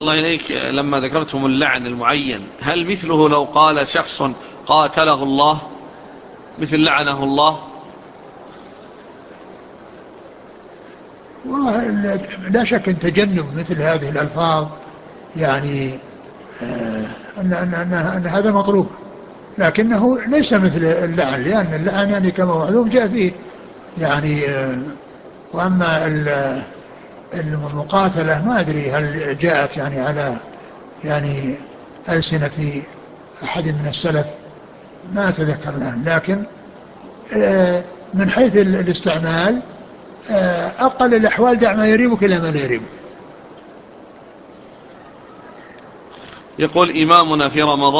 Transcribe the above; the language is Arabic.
الله إليك، لما ذكرتم اللعن المعين، هل مثله لو قال شخص قاتله الله، مثل لعنه الله؟ والله لا شك أن تجنب مثل هذه الألفاظ يعني أن هذا مطلوب، لكنه ليس مثل اللعن، لأن اللعن يعني كما معلوم جاء فيه يعني وأما المقاتلة ما أدري هل جاءت يعني على يعني ألسنة أحد من السلف، ما أتذكر الآن، لكن من حيث الاستعمال أقل الأحوال دع ما يريبك إلى ما لا يريبك. يقول إمامنا في رمضان